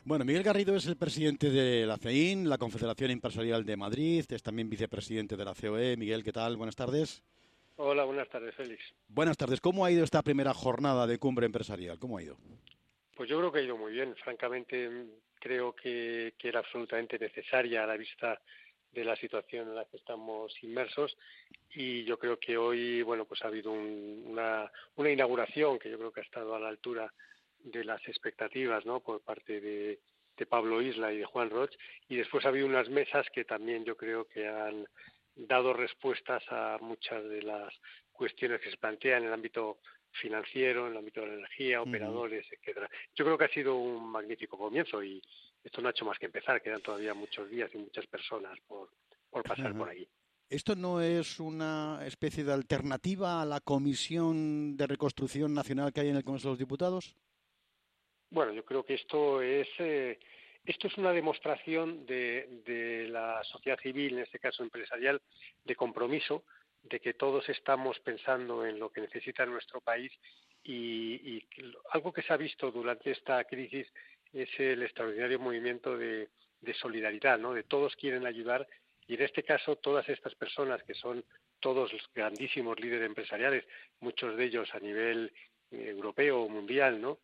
Bueno, Miguel Garrido es el presidente de la CEIN, la Confederación Empresarial de Madrid, es también vicepresidente de la COE. Miguel, ¿qué tal? Buenas tardes. Hola, buenas tardes, Félix. Buenas tardes. ¿Cómo ha ido esta primera jornada de cumbre empresarial? ¿Cómo ha ido? Pues yo creo que ha ido muy bien. Francamente, creo que era absolutamente necesaria a la vista de la situación en la que estamos inmersos y yo creo que hoy, bueno, pues ha habido una inauguración que yo creo que ha estado a la altura de las expectativas, ¿no? Por parte de Pablo Isla y de Juan Roch, y después ha habido unas mesas que también yo creo que han dado respuestas a muchas de las cuestiones que se plantean en el ámbito financiero, en el ámbito de la energía, Ujú. operadores, etcétera. Yo creo que ha sido un magnífico comienzo y esto no ha hecho más que empezar. Quedan todavía muchos días y muchas personas por pasar por Ajá. allí. ¿Esto no es una especie de alternativa a la Comisión de Reconstrucción Nacional que hay en el Congreso de los Diputados? Bueno, yo creo que esto es una demostración de la sociedad civil, en este caso empresarial, de compromiso, de que todos estamos pensando en lo que necesita nuestro país y algo que se ha visto durante esta crisis es el extraordinario movimiento de solidaridad, ¿no? De todos quieren ayudar y en este caso todas estas personas que son todos grandísimos líderes empresariales, muchos de ellos a nivel europeo o mundial, ¿no?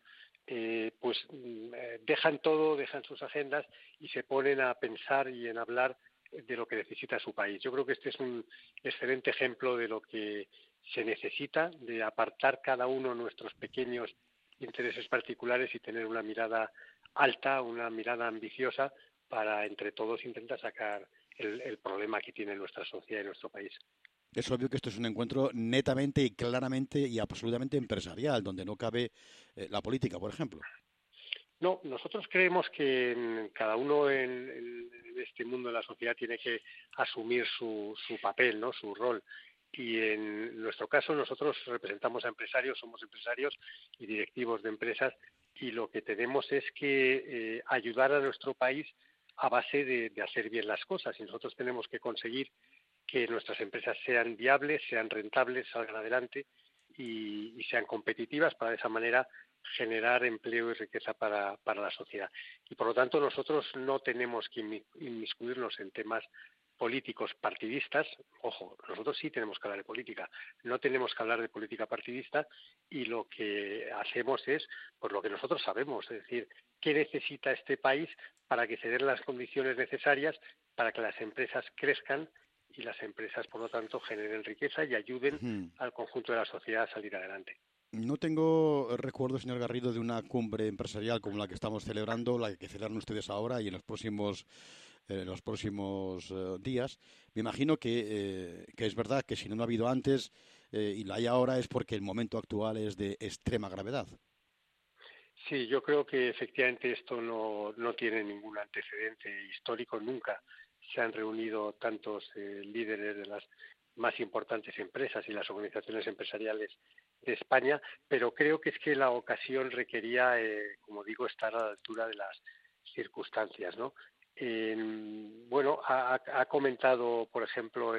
Dejan todo, dejan sus agendas y se ponen a pensar y en hablar de lo que necesita su país. Yo creo que este es un excelente ejemplo de lo que se necesita, de apartar cada uno nuestros pequeños intereses particulares y tener una mirada alta, una mirada ambiciosa para entre todos intentar sacar el problema que tiene nuestra sociedad y nuestro país. Es obvio que esto es un encuentro netamente y claramente y absolutamente empresarial, donde no cabe la política, por ejemplo. No, nosotros creemos que cada uno en este mundo de la sociedad tiene que asumir su papel, ¿no? Su rol. Y en nuestro caso nosotros representamos a empresarios, somos empresarios y directivos de empresas y lo que tenemos es que ayudar a nuestro país a base de hacer bien las cosas y nosotros tenemos que conseguir que nuestras empresas sean viables, sean rentables, salgan adelante y sean competitivas para de esa manera generar empleo y riqueza para la sociedad. Y por lo tanto nosotros no tenemos que inmiscuirnos en temas políticos partidistas. Ojo, nosotros sí tenemos que hablar de política, no tenemos que hablar de política partidista y lo que hacemos es pues lo que nosotros sabemos, es decir, qué necesita este país para que se den las condiciones necesarias para que las empresas crezcan y las empresas, por lo tanto, generen riqueza y ayuden Ujú. al conjunto de la sociedad a salir adelante. No tengo recuerdo, señor Garrido, de una cumbre empresarial como la que estamos celebrando, la que celebran ustedes ahora y en los próximos días. Me imagino que es verdad que si no ha habido antes y la hay ahora es porque el momento actual es de extrema gravedad. Sí, yo creo que efectivamente esto no tiene ningún antecedente histórico. Nunca se han reunido tantos líderes de las más importantes empresas y las organizaciones empresariales de España, pero creo que es que la ocasión requería, como digo, estar a la altura de las circunstancias, ¿no? Bueno, ha comentado, por ejemplo,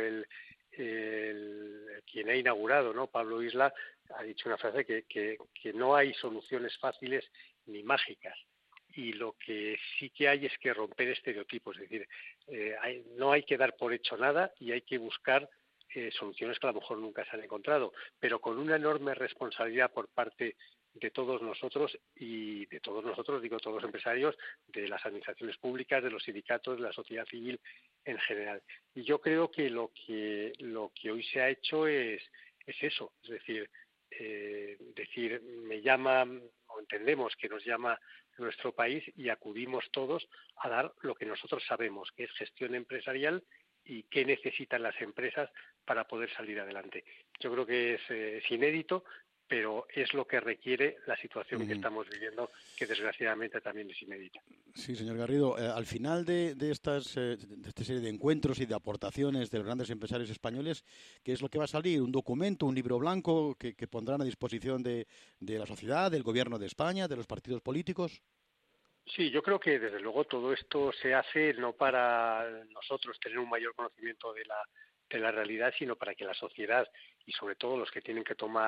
quien ha inaugurado, ¿no? Pablo Isla, ha dicho una frase que no hay soluciones fáciles ni mágicas. Y lo que sí que hay es que romper estereotipos, es decir, no hay que dar por hecho nada y hay que buscar soluciones que a lo mejor nunca se han encontrado, pero con una enorme responsabilidad por parte de todos nosotros y de todos nosotros, digo todos los empresarios, de las administraciones públicas, de los sindicatos, de la sociedad civil en general. Y yo creo que lo que hoy se ha hecho es eso, es decir, me llama o entendemos que nos llama nuestro país y acudimos todos a dar lo que nosotros sabemos, que es gestión empresarial y qué necesitan las empresas para poder salir adelante. Yo creo que es inédito, pero es lo que requiere la situación que Ujú. estamos viviendo, que desgraciadamente también es inédita. Sí, señor Garrido, al final de de esta serie de encuentros y de aportaciones de los grandes empresarios españoles, ¿qué es lo que va a salir? ¿Un documento, un libro blanco que pondrán a disposición de la sociedad, del gobierno de España, de los partidos políticos? Sí, yo creo que desde luego todo esto se hace no para nosotros tener un mayor conocimiento de la realidad, sino para que la sociedad y sobre todo los que tienen que tomar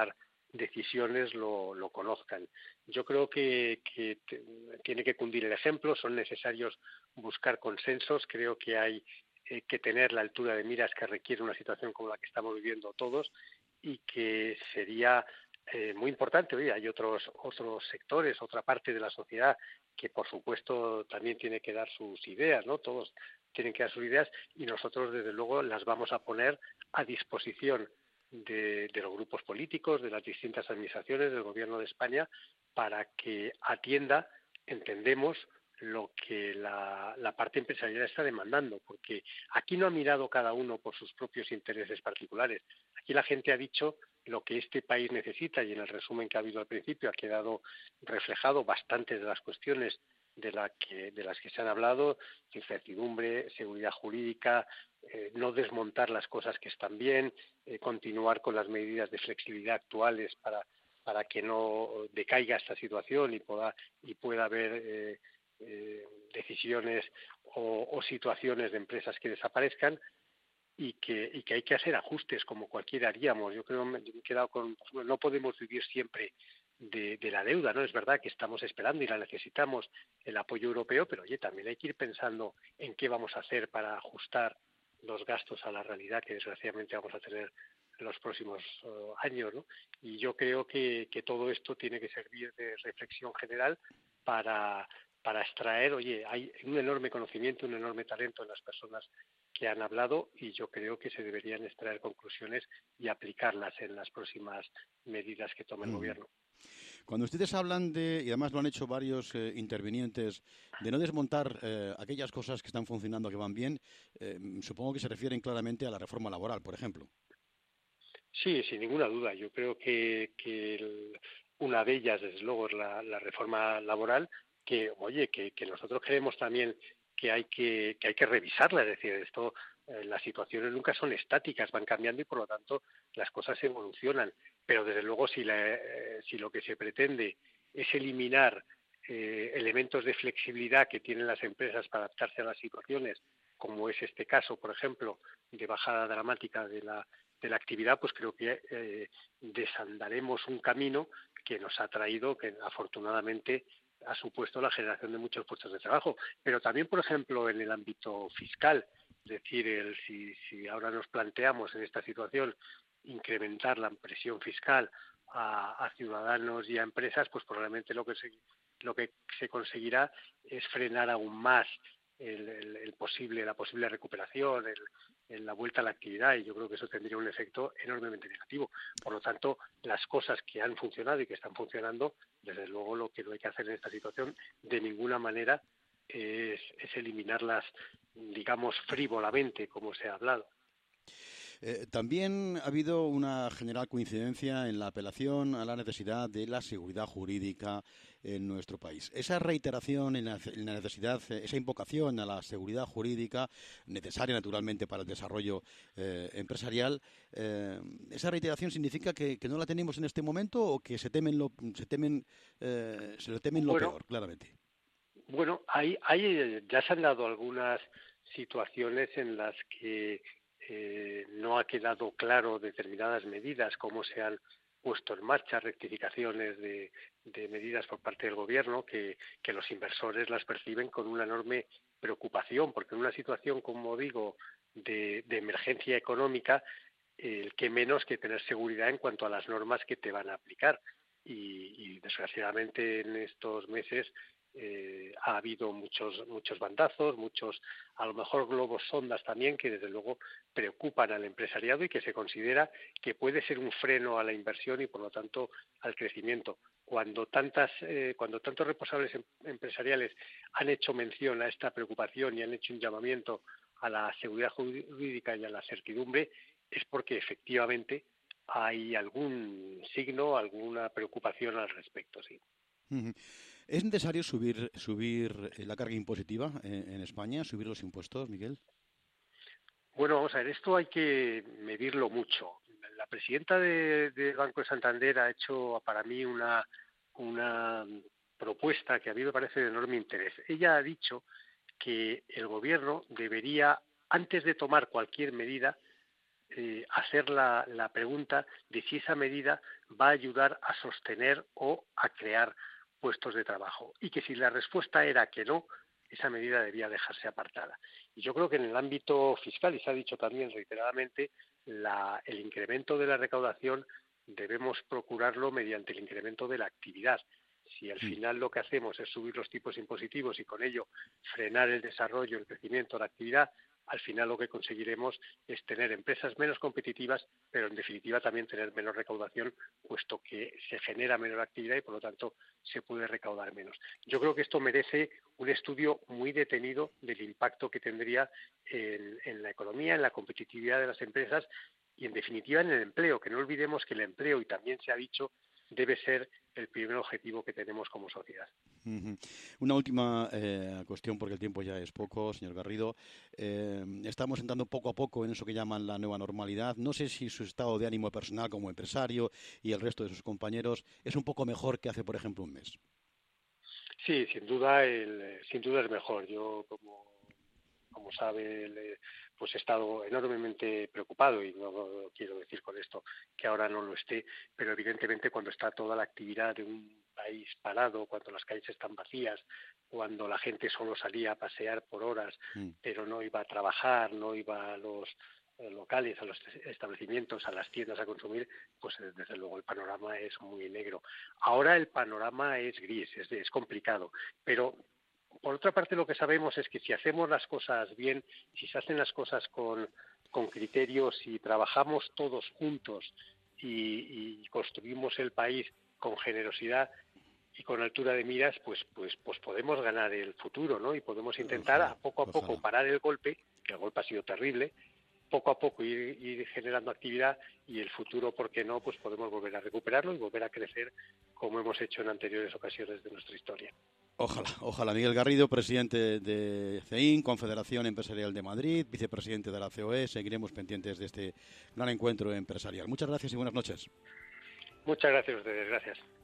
decisiones lo conozcan. Yo creo que tiene que cundir el ejemplo, son necesarios buscar consensos, creo que hay que tener la altura de miras que requiere una situación como la que estamos viviendo todos y que sería muy importante. Oye, hay otros sectores, otra parte de la sociedad que por supuesto también tiene que dar sus ideas, ¿no? Todos tienen que dar sus ideas y nosotros desde luego las vamos a poner a disposición de los grupos políticos, de las distintas administraciones, del Gobierno de España, para que atienda, entendemos, lo que la parte empresarial está demandando, porque aquí no ha mirado cada uno por sus propios intereses particulares. Aquí la gente ha dicho lo que este país necesita y en el resumen que ha habido al principio ha quedado reflejado bastantes de las cuestiones de las que se han hablado: incertidumbre, seguridad jurídica, no desmontar las cosas que están bien, continuar con las medidas de flexibilidad actuales para que no decaiga esta situación y pueda haber decisiones o situaciones de empresas que desaparezcan y que hay que hacer ajustes como cualquiera haríamos. Yo creo que me he quedado con, bueno, no podemos vivir siempre de la deuda, ¿no? Es verdad que estamos esperando y la necesitamos, el apoyo europeo, pero oye, también hay que ir pensando en qué vamos a hacer para ajustar los gastos a la realidad que desgraciadamente vamos a tener en los próximos años, ¿no? Y yo creo que todo esto tiene que servir de reflexión general para extraer, oye, hay un enorme conocimiento, un enorme talento en las personas que han hablado y yo creo que se deberían extraer conclusiones y aplicarlas en las próximas medidas que tome el Gobierno. Cuando ustedes hablan y además lo han hecho varios intervinientes, de no desmontar aquellas cosas que están funcionando, que van bien, supongo que se refieren claramente a la reforma laboral, por ejemplo. Sí, sin ninguna duda. Yo creo que una de ellas, desde luego, es la reforma laboral, que, oye, que nosotros creemos también que hay que revisarla. Es decir, esto, las situaciones nunca son estáticas, van cambiando y, por lo tanto, las cosas evolucionan. Pero, desde luego, si lo que se pretende es eliminar elementos de flexibilidad que tienen las empresas para adaptarse a las situaciones, como es este caso, por ejemplo, de bajada dramática de la actividad, pues creo que desandaremos un camino que nos ha traído, que afortunadamente ha supuesto la generación de muchos puestos de trabajo. Pero también, por ejemplo, en el ámbito fiscal, es decir, si ahora nos planteamos en esta situación incrementar la presión fiscal a ciudadanos y a empresas, pues probablemente lo que se conseguirá es frenar aún más la posible recuperación, la vuelta a la actividad, y yo creo que eso tendría un efecto enormemente negativo. Por lo tanto, las cosas que han funcionado y que están funcionando, desde luego lo que no hay que hacer en esta situación de ninguna manera es eliminarlas, digamos, frívolamente, como se ha hablado. También ha habido una general coincidencia en la apelación a la necesidad de la seguridad jurídica en nuestro país. Esa reiteración en la necesidad, esa invocación a la seguridad jurídica, necesaria naturalmente para el desarrollo empresarial, ¿esa reiteración significa que no la tenemos en este momento o que se le temen lo Bueno, peor, claramente? Bueno, ya se han dado algunas situaciones en las que no ha quedado claro determinadas medidas, cómo se han puesto en marcha rectificaciones de medidas por parte del Gobierno, que los inversores las perciben con una enorme preocupación, porque en una situación, como digo, de emergencia económica, qué menos que tener seguridad en cuanto a las normas que te van a aplicar. Y desgraciadamente en estos meses ha habido muchos bandazos, muchos, a lo mejor globos sondas también, que desde luego preocupan al empresariado y que se considera que puede ser un freno a la inversión y por lo tanto al crecimiento. Cuando tantos responsables empresariales han hecho mención a esta preocupación y han hecho un llamamiento a la seguridad jurídica y a la certidumbre, es porque efectivamente hay algún signo, alguna preocupación al respecto, sí. ¿Es necesario subir la carga impositiva en España, subir los impuestos, Miguel? Bueno, vamos a ver, esto hay que medirlo mucho. La presidenta del Banco de Santander ha hecho para mí una propuesta que a mí me parece de enorme interés. Ella ha dicho que el Gobierno debería, antes de tomar cualquier medida, hacer la pregunta de si esa medida va a ayudar a sostener o a crear puestos de trabajo, y que si la respuesta era que no, esa medida debía dejarse apartada. Y yo creo que en el ámbito fiscal, y se ha dicho también reiteradamente, el incremento de la recaudación debemos procurarlo mediante el incremento de la actividad. Si al final lo que hacemos es subir los tipos impositivos y con ello frenar el desarrollo, el crecimiento, la actividad, al final lo que conseguiremos es tener empresas menos competitivas, pero en definitiva también tener menos recaudación, puesto que se genera menor actividad y por lo tanto se puede recaudar menos. Yo creo que esto merece un estudio muy detenido del impacto que tendría en la economía, en la competitividad de las empresas y en definitiva en el empleo, que no olvidemos que el empleo, y también se ha dicho, debe ser el primer objetivo que tenemos como sociedad. Una última cuestión, porque el tiempo ya es poco, señor Garrido. Estamos entrando poco a poco en eso que llaman la nueva normalidad. No sé si su estado de ánimo personal como empresario y el resto de sus compañeros es un poco mejor que hace, por ejemplo, un mes. Sí, sin duda es mejor. Yo, como sabe, pues he estado enormemente preocupado, y no quiero decir con esto que ahora no lo esté, pero evidentemente cuando está toda la actividad de un país parado, cuando las calles están vacías, cuando la gente solo salía a pasear por horas, pero no iba a trabajar, no iba a los locales, a los establecimientos, a las tiendas a consumir, pues desde luego el panorama es muy negro. Ahora el panorama es gris, es complicado, pero por otra parte, lo que sabemos es que si hacemos las cosas bien, si se hacen las cosas con criterios, si trabajamos todos juntos y construimos el país con generosidad y con altura de miras, pues podemos ganar el futuro, ¿no? Y podemos intentar a poco parar el golpe, que el golpe ha sido terrible, poco a poco ir generando actividad, y el futuro, ¿por qué no? Pues podemos volver a recuperarlo y volver a crecer como hemos hecho en anteriores ocasiones de nuestra historia. Ojalá. Miguel Garrido, presidente de CEIN, Confederación Empresarial de Madrid, vicepresidente de la COE. Seguiremos pendientes de este gran encuentro empresarial. Muchas gracias y buenas noches. Muchas gracias a ustedes. Gracias.